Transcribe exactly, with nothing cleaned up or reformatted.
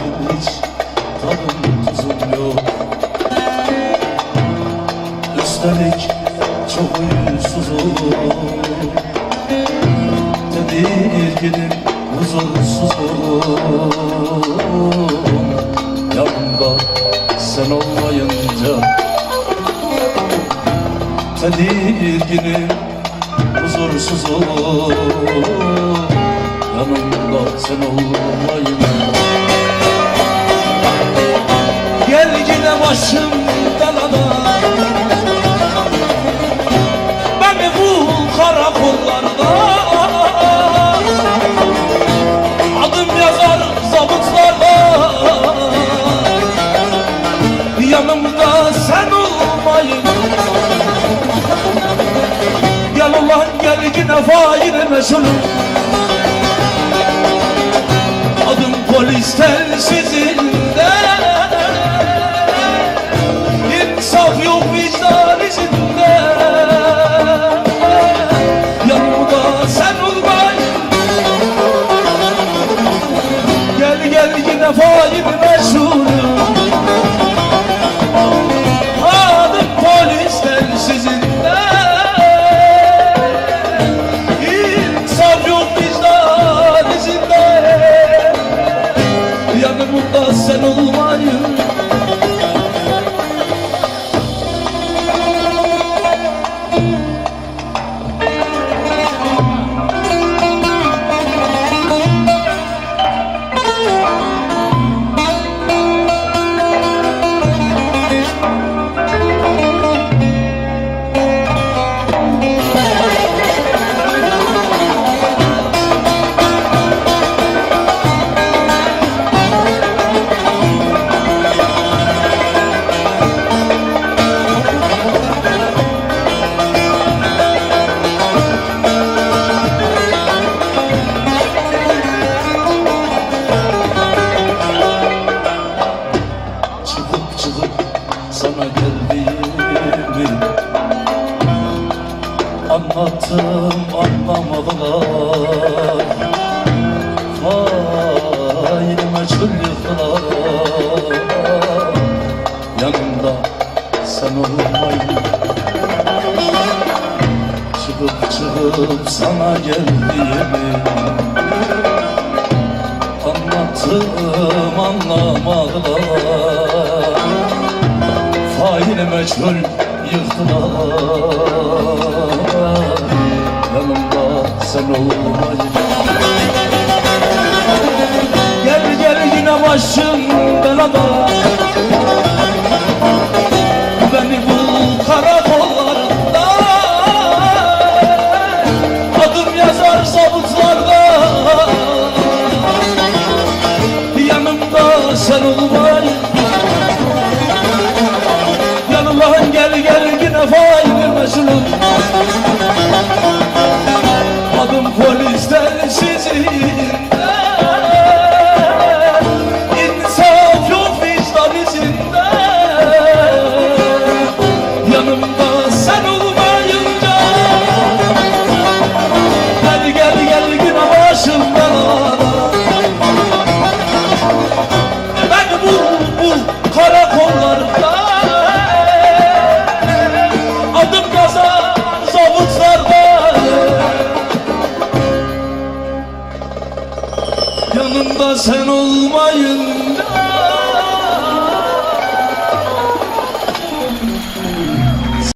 hiç tadım tuzum yok. Üstelik çok huysuzum, tedirginim, huzursuzum. Yanımda sen olmayınca tedirginim, huzursuzum. Yanımda sen olmayınca gel yine başım belada, beni bul karakollarda. Adım yazar zabıtlarda, yanımda sen olmayınca. Gel ulan gel yine faili meşhulum, adım polis telsizinde. İnsaf yok vicdan izinde, yanımda sen olmayın. Gel gel yine faili meşhulum, adım polis telsizinde. Yanımda sen olmayın. Sana geldiğimi anlattım, anlamadılar. Faili meçhul yıktılar. Yanımda sen olmayın. Çıkıp çıkıp sana geldiğimi anlattım, anlamadılar. Faili meçhul yıktılar. Yanımda sen olmayın. Gel gel yine başım belada, beni bul karakollarda. Adım yazar zabıtlarda, yanımda sen olmayın. Ulan gel gel yine faili meşhulum, adım polis telsizinde. İnsaf yok vicdan izinde, yanımda sen olmayınca. Gel gel gel yine başım belada, beni bul bul karakollarda. Yanımda sen olmayın.